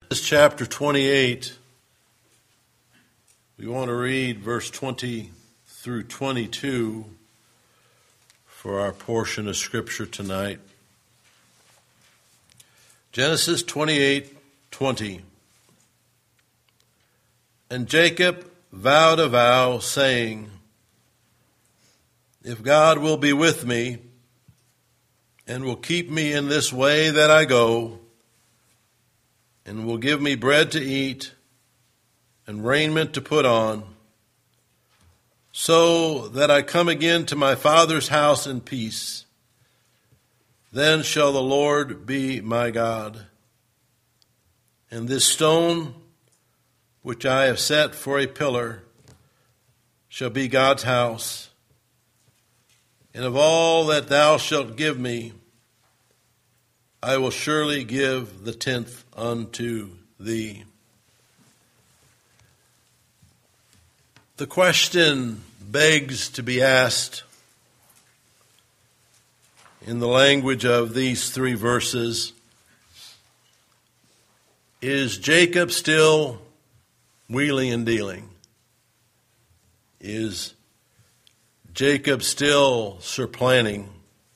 This is chapter 28. We want to read verse 20 through 22 for our portion of Scripture tonight. Genesis 28:20. And Jacob vowed a vow, saying, If God will be with me, and will keep me in this way that I go, and will give me bread to eat, and raiment to put on, so that I come again to my father's house in peace, then shall the Lord be my God. And this stone, which I have set for a pillar, shall be God's house. And of all that thou shalt give me, I will surely give the 10th unto thee. The question begs to be asked in the language of these three verses, is Jacob still wheeling and dealing? Is Jacob still supplanting?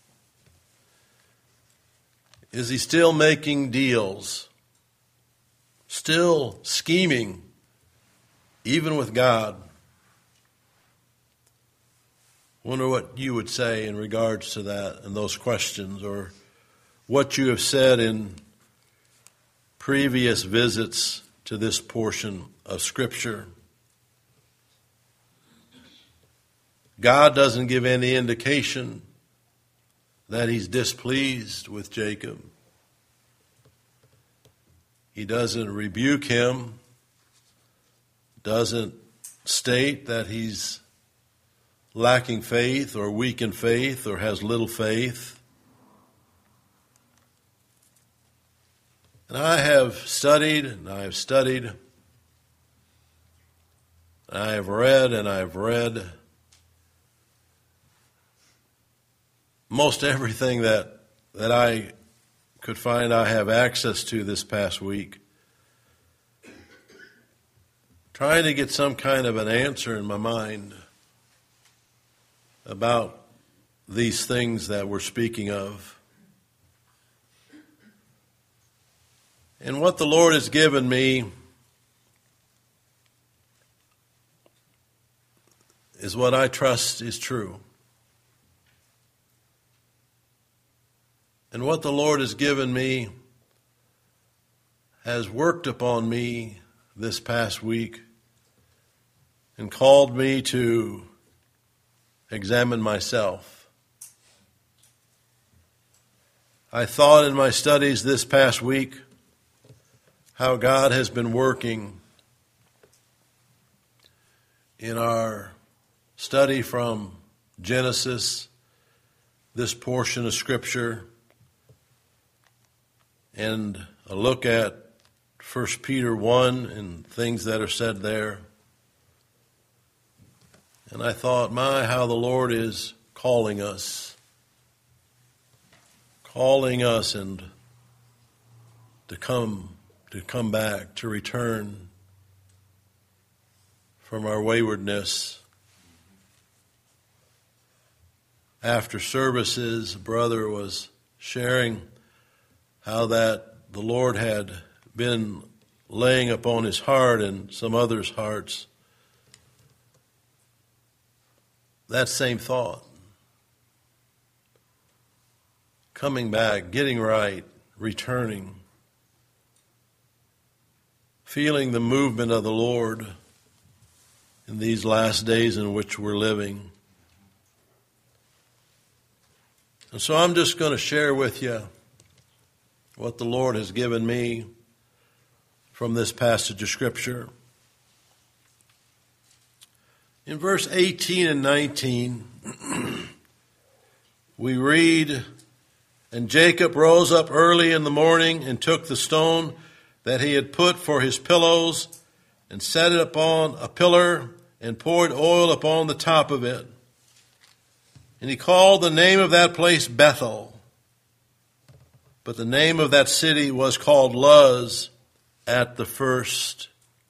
Is he still making deals? Still scheming, even with God? Wonder what you would say in regards to that and those questions, or what you have said in previous visits to this portion of Scripture. God doesn't give any indication that he's displeased with Jacob. He doesn't rebuke him, doesn't state that he's lacking faith or weak in faith or has little faith. And I have studied and I have studied, and I have read and I have read most everything that I could find I have access to this past week, trying to get some kind of an answer in my mind about these things that we're speaking of. And what the Lord has given me is what I trust is true. And what the Lord has given me has worked upon me this past week and called me to examine myself. I thought in my studies this past week how God has been working in our study from Genesis, this portion of Scripture, and a look at 1 Peter 1 and things that are said there. And I thought, how the Lord is calling us and to come back, to return from our waywardness. After services, a brother was sharing how that the Lord had been laying upon his heart and some others' hearts that same thought. Coming back, getting right, returning, feeling the movement of the Lord in these last days in which we're living. And so I'm just going to share with you what the Lord has given me from this passage of Scripture. In verse 18 and 19, we read, And Jacob rose up early in the morning and took the stone that he had put for his pillows and set it upon a pillar and poured oil upon the top of it. And he called the name of that place Bethel. But the name of that city was called Luz, at the first.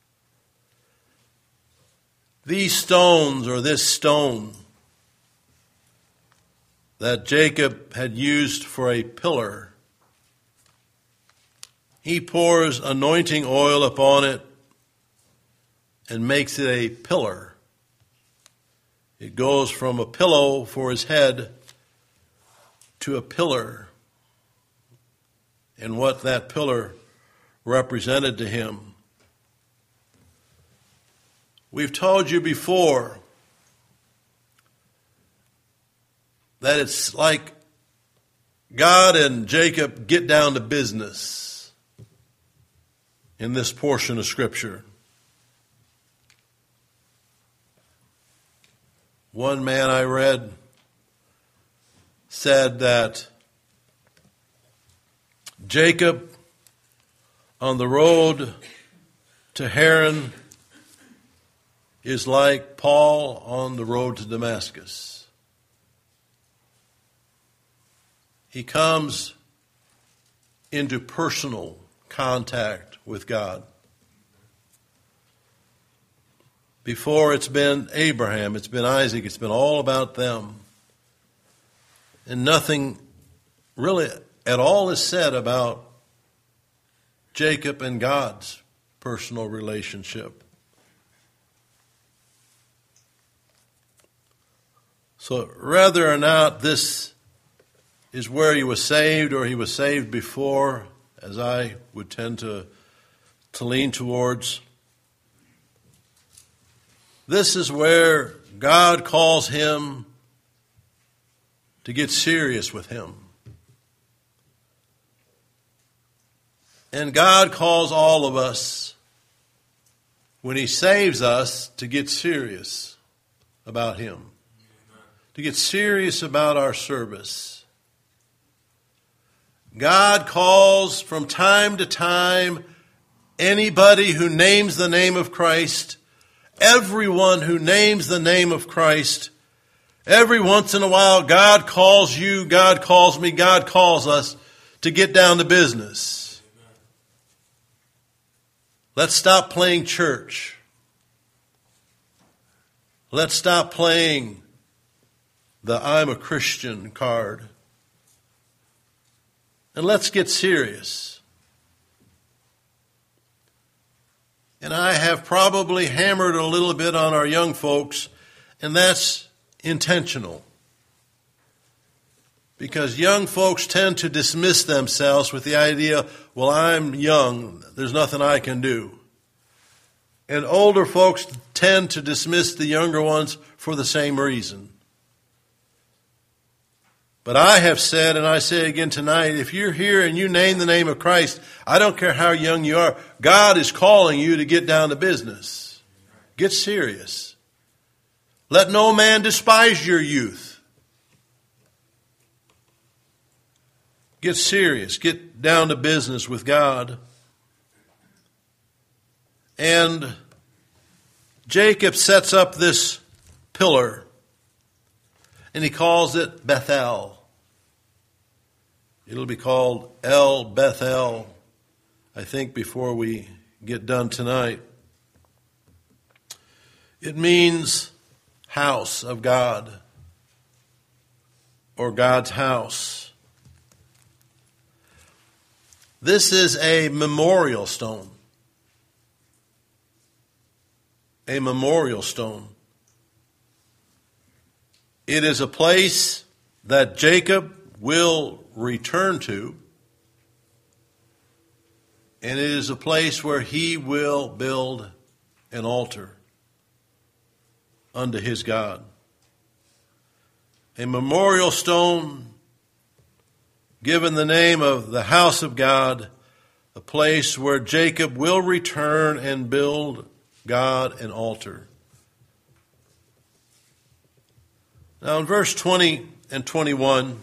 These stones, or this stone that Jacob had used for a pillar, he pours anointing oil upon it and makes it a pillar. It goes from a pillow for his head to a pillar, and what that pillar represented to him. We've told you before that it's like God and Jacob get down to business in this portion of Scripture. One man I read said that Jacob on the road to Haran is like Paul on the road to Damascus. He comes into personal contact with God. Before it's been Abraham, it's been Isaac, it's been all about them. And nothing really at all is said about Jacob and God's personal relationship. So whether or not this is where he was saved or he was saved before, as I would tend to lean towards, this is where God calls him to get serious with him. And God calls all of us, when he saves us, to get serious about him. To get serious about our service. God calls from time to time anybody who names the name of Christ, everyone who names the name of Christ. Every once in a while, God calls you, God calls me, God calls us to get down to business. Let's stop playing church. Let's stop playing the I'm a Christian card. And let's get serious. And I have probably hammered a little bit on our young folks, and that's intentional. Because young folks tend to dismiss themselves with the idea, well, I'm young, there's nothing I can do. And older folks tend to dismiss the younger ones for the same reason. But I have said, and I say again tonight, if you're here and you name the name of Christ, I don't care how young you are, God is calling you to get down to business. Get serious. Let no man despise your youth. Get serious. Get down to business with God. And Jacob sets up this pillar, and he calls it Bethel. It'll be called El Bethel, I think, before we get done tonight. It means house of God, or God's house. This is a memorial stone. A memorial stone. It is a place that Jacob will return to, and it is a place where he will build an altar unto his God. A memorial stone given the name of the house of God, a place where Jacob will return and build God an altar. Now in verse 20 and 21,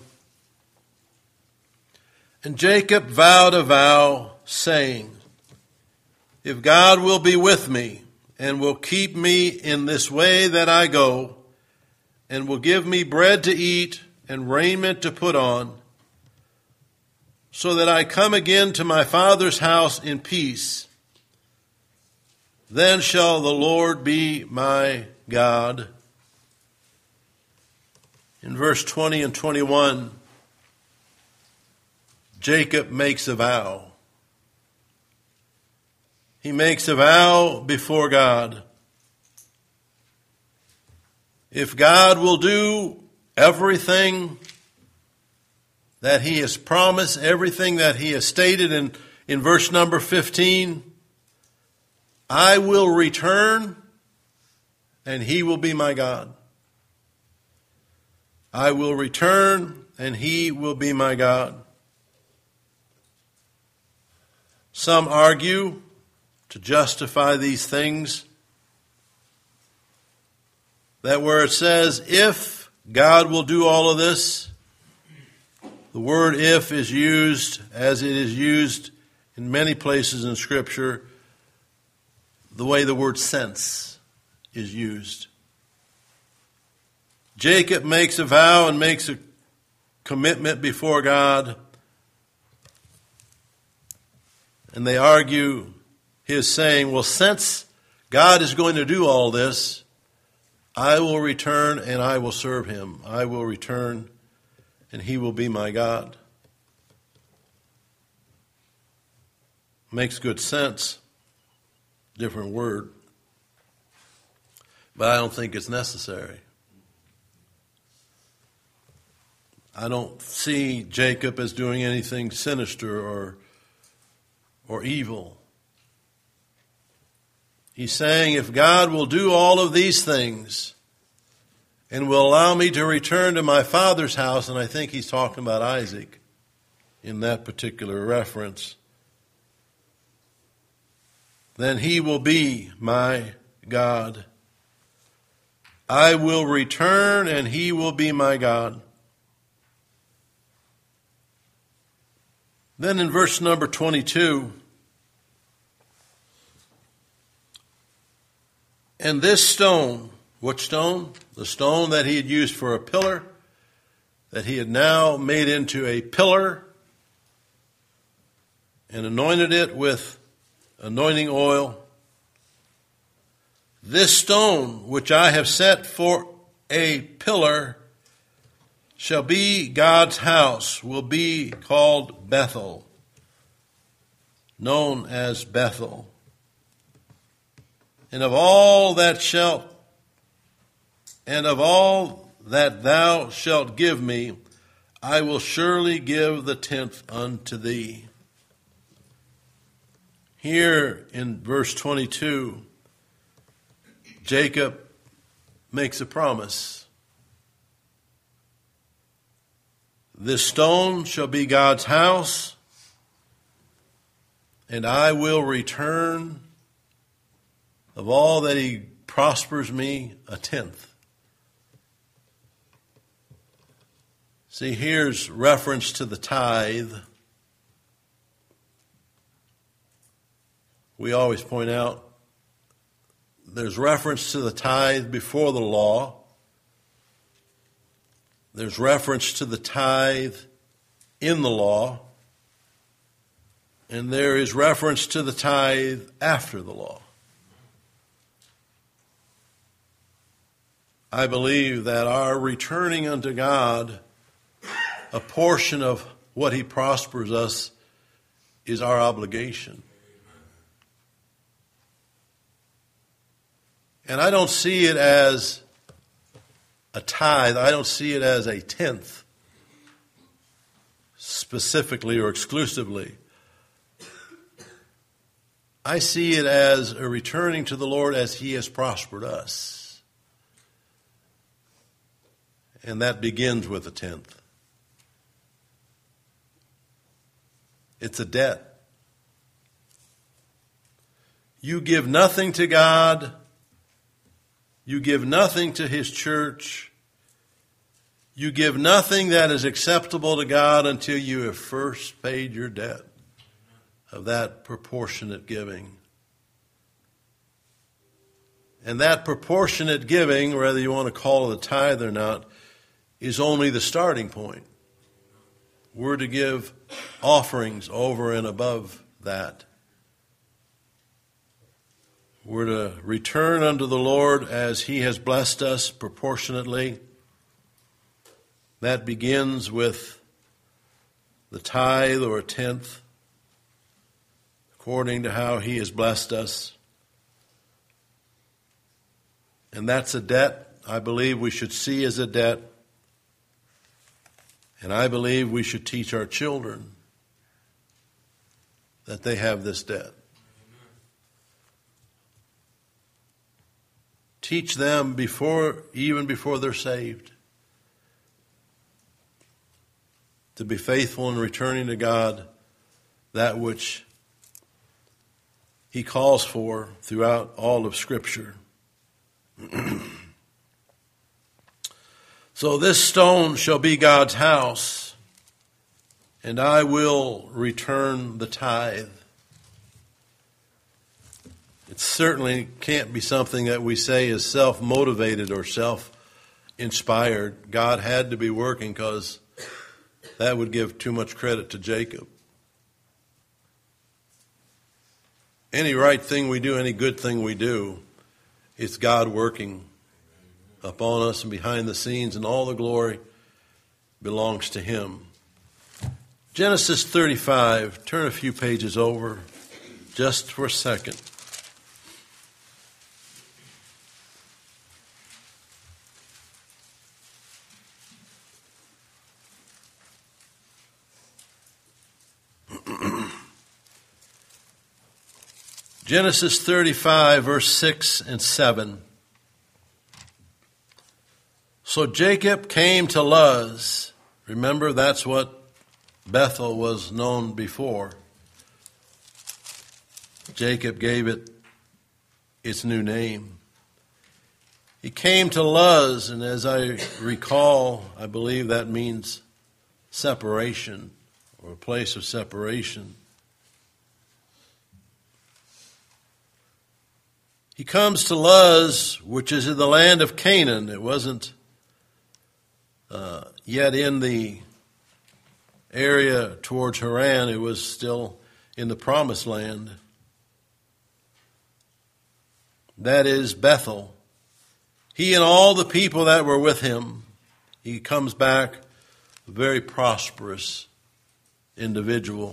and Jacob vowed a vow, saying, if God will be with me, and will keep me in this way that I go, and will give me bread to eat and raiment to put on, so that I come again to my father's house in peace, then shall the Lord be my God. In verse 20 and 21, Jacob makes a vow. He makes a vow before God. If God will do everything that he has promised, everything that he has stated in verse number 15, I will return and he will be my God. I will return and he will be my God. Some argue to justify these things that where it says, if God will do all of this, the word if is used as it is used in many places in Scripture, the way the word since is used. Jacob makes a vow and makes a commitment before God, and they argue his saying, well, since God is going to do all this, I will return and I will serve him. I will return and he will be my God. Makes good sense. Different word. But I don't think it's necessary. I don't see Jacob as doing anything sinister or evil. He's saying, if God will do all of these things and will allow me to return to my father's house, and I think he's talking about Isaac in that particular reference, then he will be my God. I will return and he will be my God. Then in verse number 22, and this stone, which stone? The stone that he had used for a pillar, that he had now made into a pillar and anointed it with anointing oil. This stone, which I have set for a pillar, shall be God's house, will be called Bethel, known as Bethel. And of all that thou shalt give me, I will surely give the 10th unto thee. Here in verse 22, Jacob makes a promise. This stone shall be God's house, and I will return of all that he prospers me, a 10th. See, here's reference to the tithe. We always point out there's reference to the tithe before the law. There's reference to the tithe in the law. And there is reference to the tithe after the law. I believe that our returning unto God a portion of what he prospers us is our obligation. And I don't see it as a tithe. I don't see it as a 10th, specifically or exclusively. I see it as a returning to the Lord as he has prospered us. And that begins with a 10th. It's a debt. You give nothing to God. You give nothing to his church. You give nothing that is acceptable to God until you have first paid your debt of that proportionate giving. And that proportionate giving, whether you want to call it a tithe or not, is only the starting point. We're to give offerings over and above that. we're to return unto the Lord as he has blessed us proportionately. That begins with the tithe or a tenth, according to how he has blessed us. And that's a debt I believe we should see as a debt. And I believe we should teach our children that they have this debt. Teach them even before they're saved, to be faithful in returning to God that which he calls for throughout all of Scripture. So this stone shall be God's house, and I will return the tithe. It certainly can't be something that we say is self-motivated or self-inspired. God had to be working, because that would give too much credit to Jacob. Any right thing we do, any good thing we do, it's God working upon us and behind the scenes, and all the glory belongs to him. Genesis 35, turn a few pages over just for a second. Genesis 35, verse 6 and 7. So Jacob came to Luz. Remember, that's what Bethel was known before. Jacob gave it its new name. He came to Luz, and as I recall, I believe that means separation, or a place of separation. He comes to Luz, which is in the land of Canaan. It wasn't yet in the area towards Haran. It was still in the promised land. That is Bethel. He and all the people that were with him. He comes back a very prosperous individual.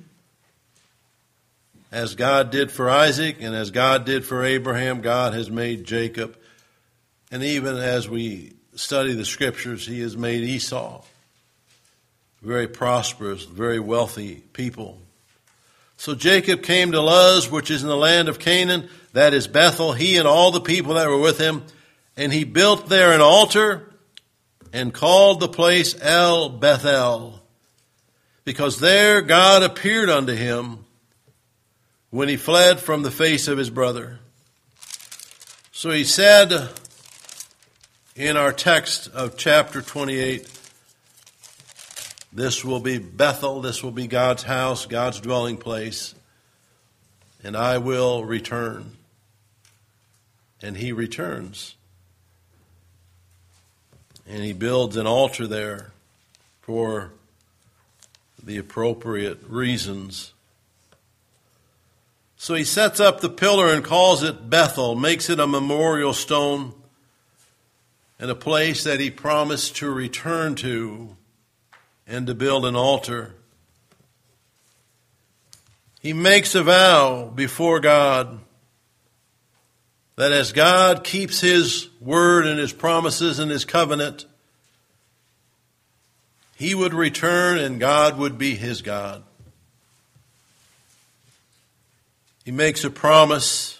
As God did for Isaac and as God did for Abraham, God has made Jacob. And even as we study the Scriptures, he has made Esau. Very prosperous, very wealthy people. So Jacob came to Luz, which is in the land of Canaan. That is Bethel, he and all the people that were with him. And he built there an altar and called the place El Bethel, because there God appeared unto him when he fled from the face of his brother. So he said in our text of chapter 28, this will be Bethel, this will be God's house, God's dwelling place, and I will return. And he returns. And he builds an altar there for the appropriate reasons. So he sets up the pillar and calls it Bethel, makes it a memorial stone and a place that he promised to return to and to build an altar. He makes a vow before God that as God keeps his word and his promises and his covenant, he would return and God would be his God. He makes a promise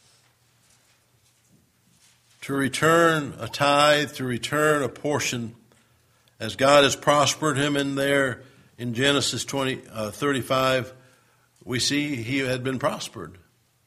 to return a tithe, to return a portion, as God has prospered him in there. In Genesis 35, we see he had been prospered.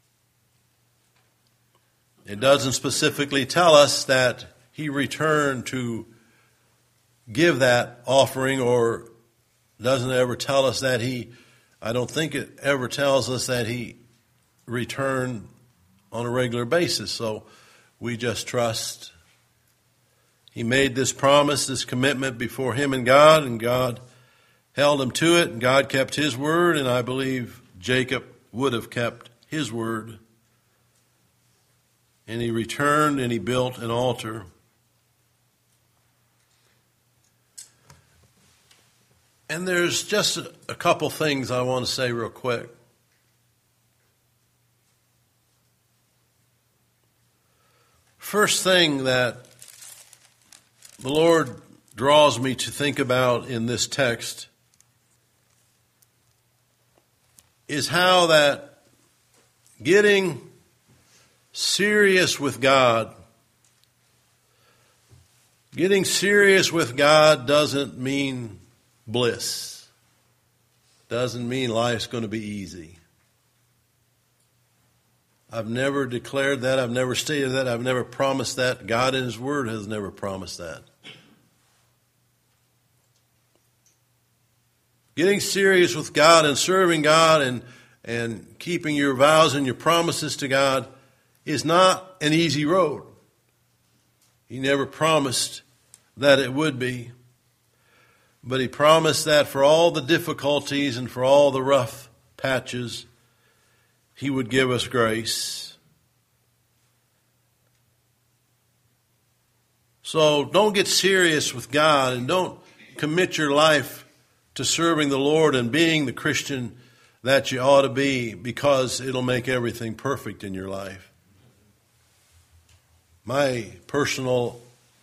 It doesn't specifically tell us that he returned to give that offering, or doesn't ever tell us that I don't think it ever tells us that he returned on a regular basis. So we just trust he made this promise, this commitment before him and God held him to it, and God kept his word, and I believe Jacob would have kept his word. And he returned and he built an altar. And there's just a couple things I want to say real quick. First thing that the Lord draws me to think about in this text is how that getting serious with God, doesn't mean bliss. Doesn't mean life's going to be easy. I've never declared that. I've never stated that. I've never promised that. God in His Word has never promised that. Getting serious with God and serving God and keeping your vows and your promises to God is not an easy road. He never promised that it would be. But He promised that for all the difficulties and for all the rough patches, He would give us grace. So don't get serious with God and don't commit your life to serving the Lord and being the Christian that you ought to be because it'll make everything perfect in your life. My personal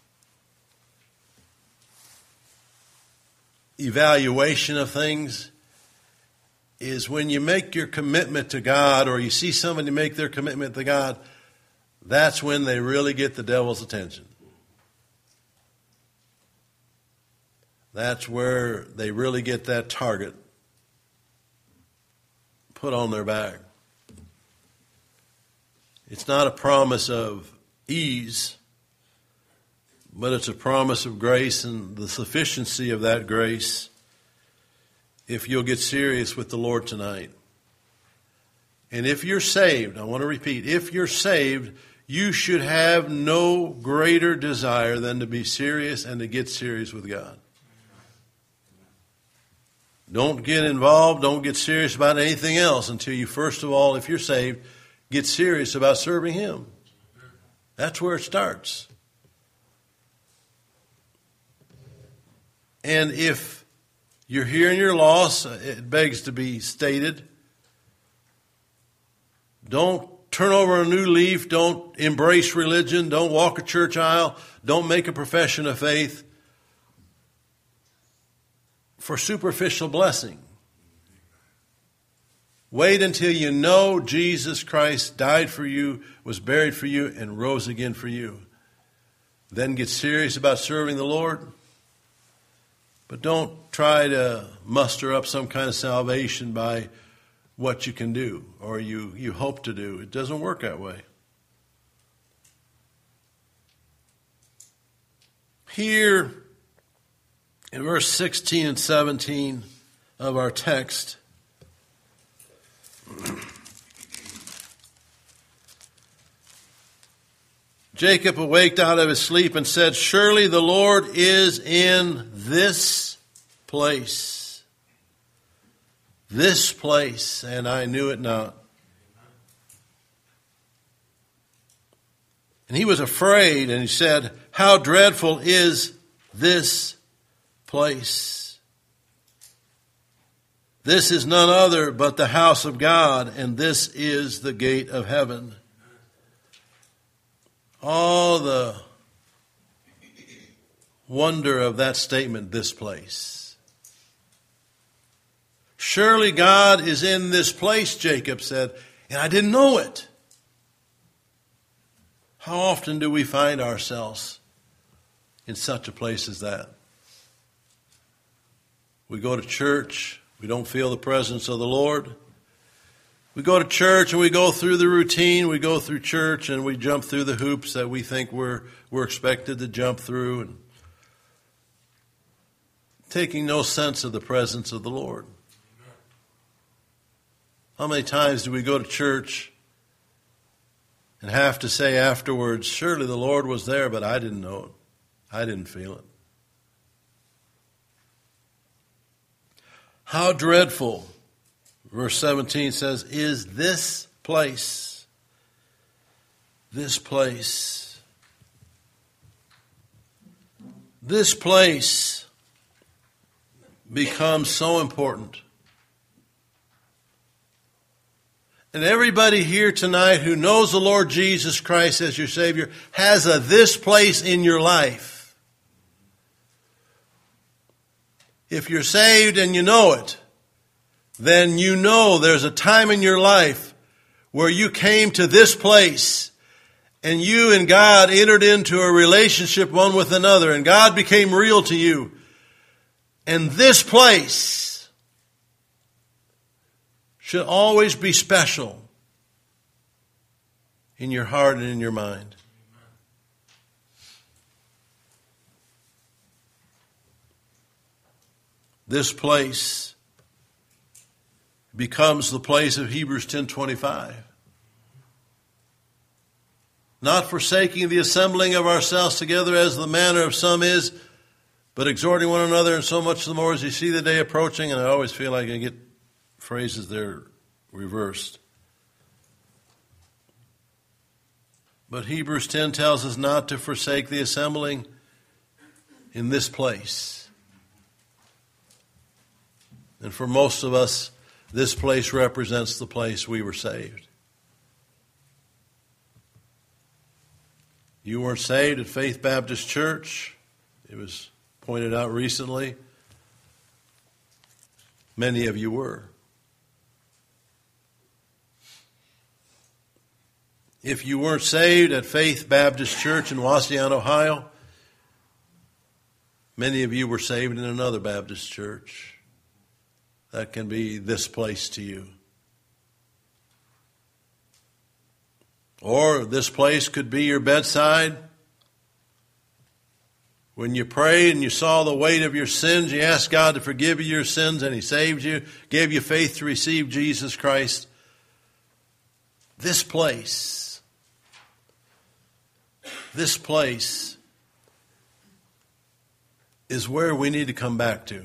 evaluation of things is when you make your commitment to God or you see somebody make their commitment to God, that's when they really get the devil's attention. That's where they really get that target put on their back. It's not a promise of ease, but it's a promise of grace and the sufficiency of that grace if you'll get serious with the Lord tonight. And if you're saved, I want to repeat, if you're saved, you should have no greater desire than to be serious and to get serious with God. Don't get involved, don't get serious about anything else until you, first of all, if you're saved, get serious about serving Him. That's where it starts. And if you're here and you're lost, it begs to be stated, don't turn over a new leaf, don't embrace religion, don't walk a church aisle, don't make a profession of faith for superficial blessing. Wait until you know Jesus Christ died for you, was buried for you, and rose again for you. Then get serious about serving the Lord. But don't try to muster up some kind of salvation by what you can do or you hope to do. It doesn't work that way. Here in verse 16 and 17 of our text, Jacob awaked out of his sleep and said, "Surely the Lord is in this place. This place, and I knew it not." And he was afraid, and he said, "How dreadful is this place! This is none other but the house of God, and this is the gate of heaven." All the wonder of that statement, this place. Surely God is in this place, Jacob said, and I didn't know it. How often do we find ourselves in such a place as that? We go to church, we don't feel the presence of the Lord. We go to church and we go through the routine. We go through church and we jump through the hoops that we think we're expected to jump through, and taking no sense of the presence of the Lord. How many times do we go to church and have to say afterwards, "Surely the Lord was there, but I didn't know it. I didn't feel it." How dreadful, verse 17 says, is this place. This place. This place becomes so important. And everybody here tonight who knows the Lord Jesus Christ as your Savior has a this place in your life. If you're saved and you know it, then you know there's a time in your life where you came to this place and you and God entered into a relationship one with another and God became real to you. And this place should always be special in your heart and in your mind. This place becomes the place of Hebrews 10:25. Not forsaking the assembling of ourselves together as the manner of some is, but exhorting one another, and so much the more as you see the day approaching. And I always feel like I get phrases there reversed. But Hebrews 10 tells us not to forsake the assembling in this place. And for most of us, this place represents the place we were saved. You weren't saved at Faith Baptist Church. It was pointed out recently. Many of you were. If you weren't saved at Faith Baptist Church in Wauseon, Ohio, many of you were saved in another Baptist church. That can be this place to you. Or this place could be your bedside. When you prayed and you saw the weight of your sins, you asked God to forgive you your sins, and He saved you, gave you faith to receive Jesus Christ. This place is where we need to come back to.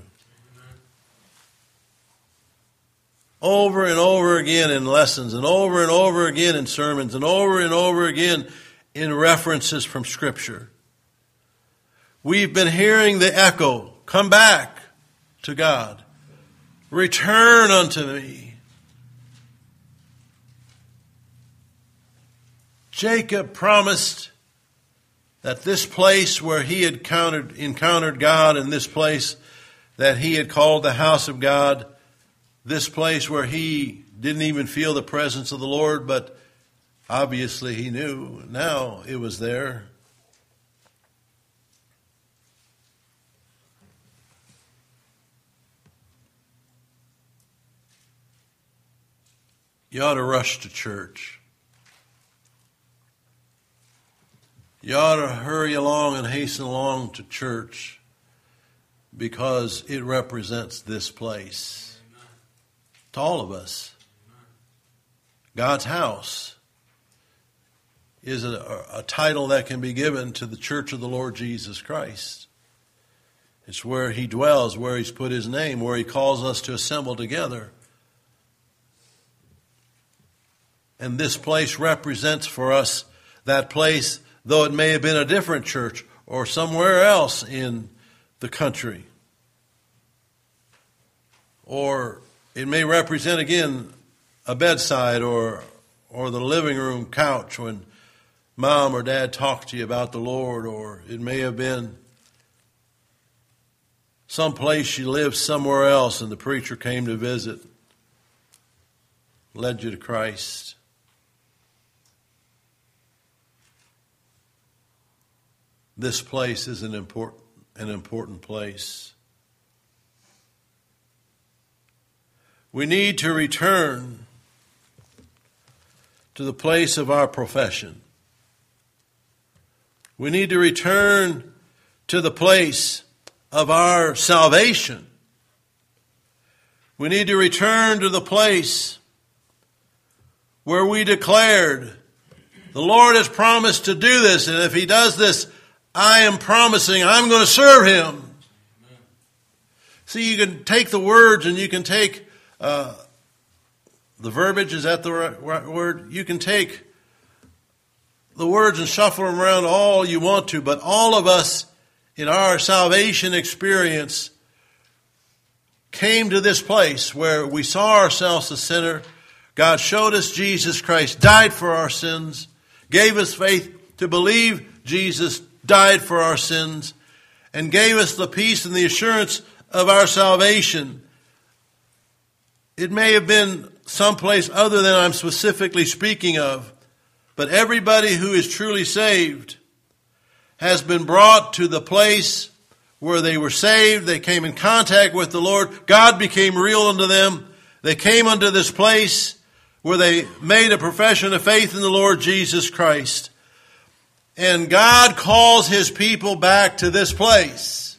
Over and over again in lessons, and over again in sermons, and over again in references from Scripture. We've been hearing the echo, come back to God. Return unto me. Jacob promised that this place where he had encountered God, and this place that he had called the house of God, this place where he didn't even feel the presence of the Lord, but obviously he knew now it was there. You ought to rush to church. You ought to hurry along and hasten along to church because it represents this place. Amen. To all of us. Amen. God's house is a title that can be given to the church of the Lord Jesus Christ. It's where He dwells, where He's put His name, where He calls us to assemble together. And this place represents for us that place, though it may have been a different church or somewhere else in the country. Or it may represent, again, a bedside or the living room couch when mom or dad talked to you about the Lord. Or it may have been some place you lived somewhere else and the preacher came to visit, led you to Christ. This place is an important place. We need to return to the place of our profession. We need to return to the place of our salvation. We need to return to the place where we declared, the Lord has promised to do this, and if He does this, I am promising I'm going to serve Him. Amen. See, you can take the words and you can take the verbiage. Is that the right word? You can take the words and shuffle them around all you want to, but all of us in our salvation experience came to this place where we saw ourselves a sinner. God showed us Jesus Christ, died for our sins, gave us faith to believe Jesus died for our sins, and gave us the peace and the assurance of our salvation. It may have been someplace other than I'm specifically speaking of, but everybody who is truly saved has been brought to the place where they were saved. They came in contact with the Lord. God became real unto them. They came unto this place where they made a profession of faith in the Lord Jesus Christ. And God calls His people back to this place.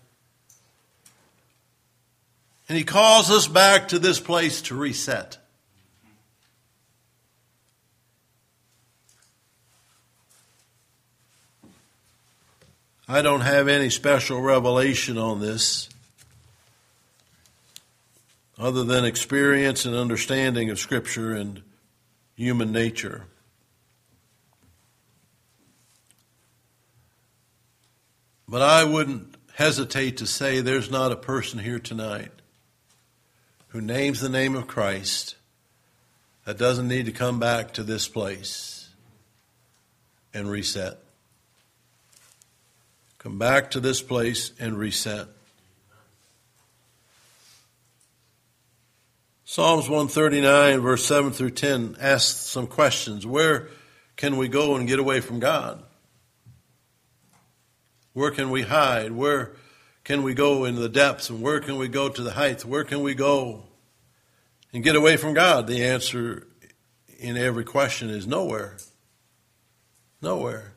And He calls us back to this place to reset. I don't have any special revelation on this other than experience and understanding of Scripture and human nature. But I wouldn't hesitate to say there's not a person here tonight who names the name of Christ that doesn't need to come back to this place and reset. Come back to this place and reset. Psalms 139, verse 7 through 10 asks some questions. Where can we go and get away from God? Where can we hide? Where can we go into the depths? And where can we go to the heights? Where can we go and get away from God? The answer in every question is nowhere. Nowhere.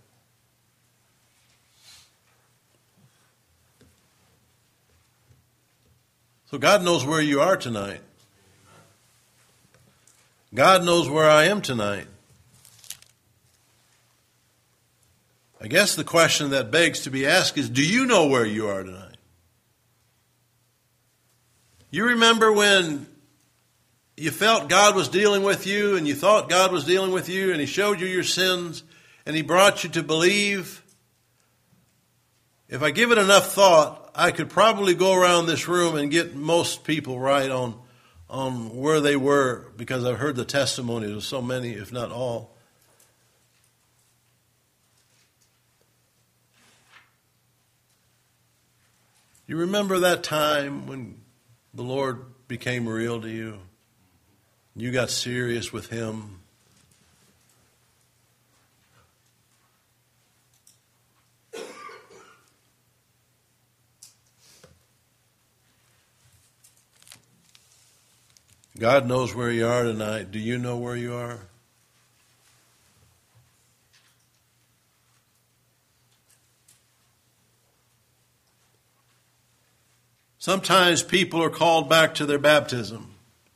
So God knows where you are tonight. God knows where I am tonight. I guess the question that begs to be asked is, do you know where you are tonight? You remember when you felt God was dealing with you and you thought God was dealing with you and He showed you your sins and He brought you to believe? If I give it enough thought, I could probably go around this room and get most people right on where they were, because I've heard the testimonies of so many, if not all. You remember that time when the Lord became real to you? You got serious with Him. God knows where you are tonight. Do you know where you are? Sometimes people are called back to their baptism.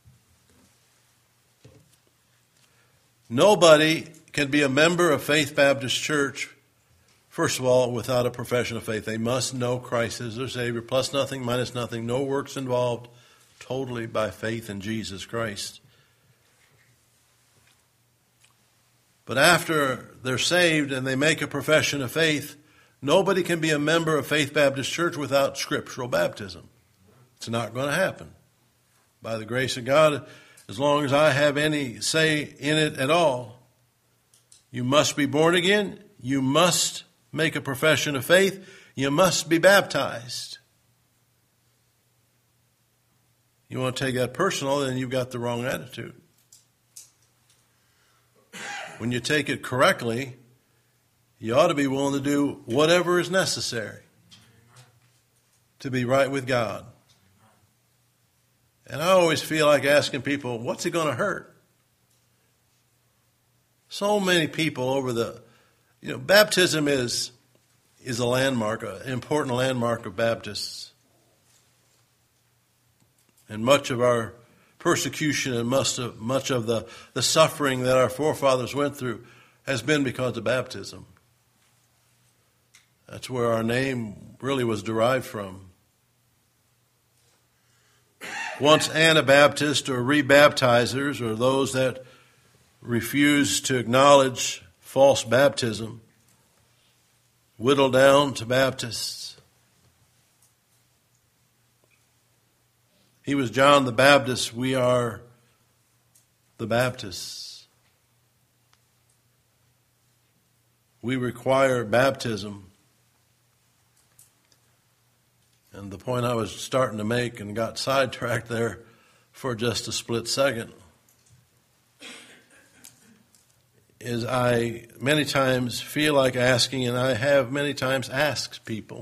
Nobody can be a member of Faith Baptist Church, first of all, without a profession of faith. They must know Christ as their Savior, plus nothing, minus nothing, no works involved. Totally by faith in Jesus Christ. But after they're saved and they make a profession of faith, nobody can be a member of Faith Baptist Church without scriptural baptism. It's not going to happen. By the grace of God, as long as I have any say in it at all, you must be born again. You must make a profession of faith. You must be baptized. You want to take that personal, then you've got the wrong attitude. When you take it correctly, you ought to be willing to do whatever is necessary to be right with God. And I always feel like asking people, what's it going to hurt? So many people over baptism is a landmark, an important landmark of Baptists. And much of our persecution and much of the suffering that our forefathers went through has been because of baptism. That's where our name really was derived from. Once Anabaptists or rebaptizers, or those that refuse to acknowledge false baptism, whittled down to Baptists. He was John the Baptist. We are the Baptists. We require baptism. And the point I was starting to make and got sidetracked there for just a split second is I many times feel like asking, and I have many times asked people,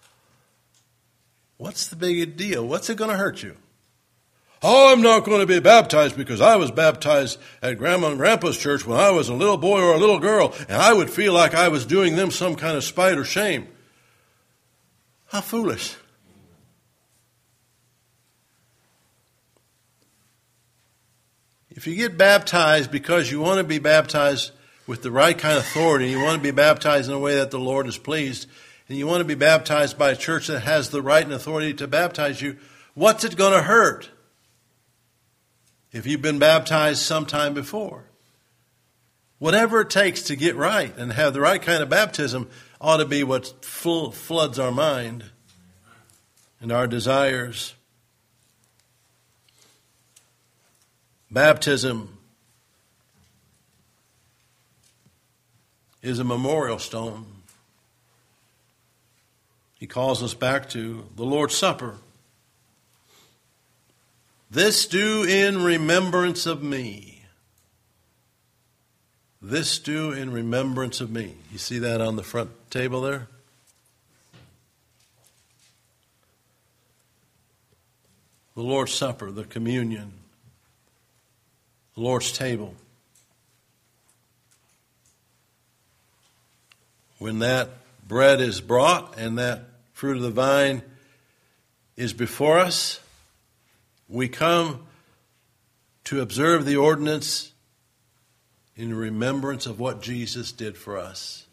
what's the big deal? What's it going to hurt you? Oh, I'm not going to be baptized because I was baptized at Grandma and Grandpa's church when I was a little boy or a little girl, and I would feel like I was doing them some kind of spite or shame. How foolish. If you get baptized because you want to be baptized with the right kind of authority, you want to be baptized in a way that the Lord is pleased, and you want to be baptized by a church that has the right and authority to baptize you, what's it going to hurt if you've been baptized sometime before? Whatever it takes to get right and have the right kind of baptism ought to be what floods our mind and our desires. Baptism is a memorial stone. He calls us back to the Lord's Supper. This do in remembrance of me. This do in remembrance of me. You see that on the front table there? The Lord's Supper, the communion, the Lord's table. When that bread is brought and that fruit of the vine is before us, we come to observe the ordinance in remembrance of what Jesus did for us.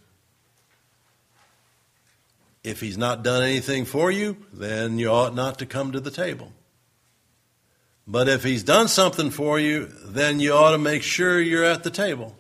If he's not done anything for you, then you ought not to come to the table. But if he's done something for you, then you ought to make sure you're at the table.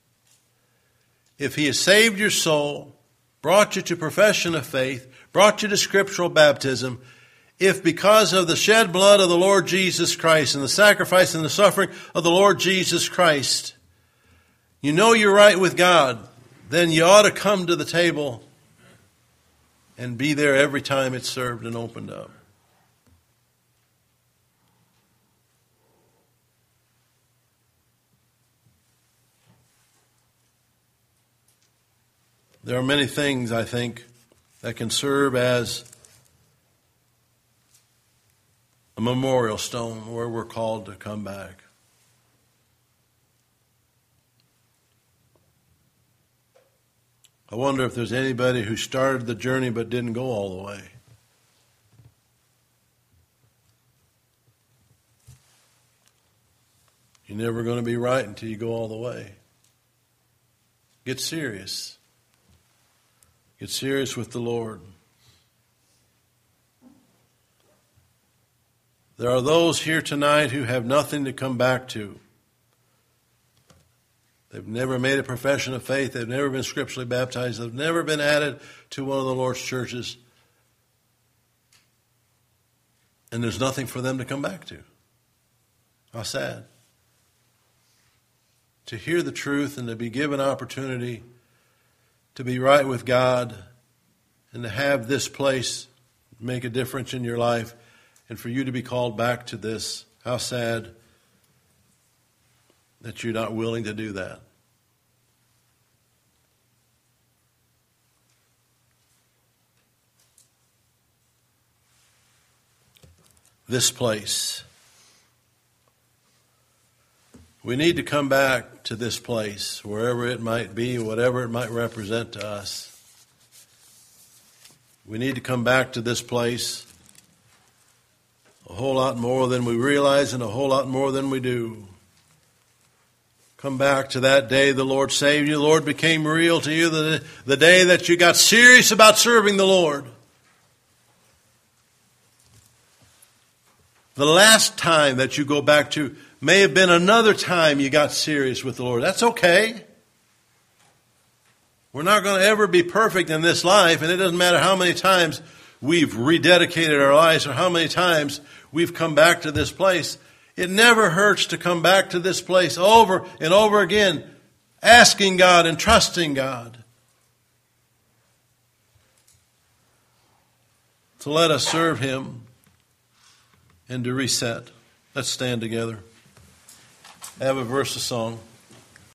If he has saved your soul, brought you to profession of faith, brought you to scriptural baptism, if because of the shed blood of the Lord Jesus Christ and the sacrifice and the suffering of the Lord Jesus Christ, you know you're right with God, then you ought to come to the table and be there every time it's served and opened up. There are many things, I think, that can serve as a memorial stone where we're called to come back. I wonder if there's anybody who started the journey but didn't go all the way. You're never going to be right until you go all the way. Get serious. Get serious with the Lord. There are those here tonight who have nothing to come back to. They've never made a profession of faith. They've never been scripturally baptized. They've never been added to one of the Lord's churches. And there's nothing for them to come back to. How sad. To hear the truth and to be given opportunity to be right with God and to have this place make a difference in your life and for you to be called back to this. How sad that you're not willing to do that. This place. We need to come back to this place, wherever it might be, whatever it might represent to us. We need to come back to this place a whole lot more than we realize and a whole lot more than we do. Come back to that day the Lord saved you, the Lord became real to you, the day that you got serious about serving the Lord. The last time that you go back to may have been another time you got serious with the Lord. That's okay. We're not going to ever be perfect in this life, and it doesn't matter how many times we've rededicated our lives or how many times we've come back to this place. It never hurts to come back to this place over and over again, asking God and trusting God to let us serve Him and to reset. Let's stand together. I have a verse of song.